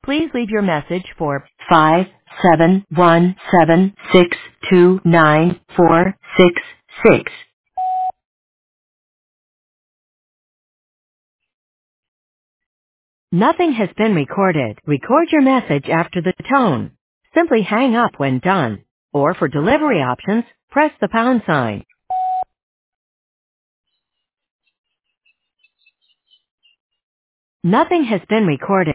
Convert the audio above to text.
Please leave your message for 57176294666. Nothing has been recorded. Record your message after the tone. Simply hang up when done. Or for delivery options, press the pound sign. Nothing has been recorded.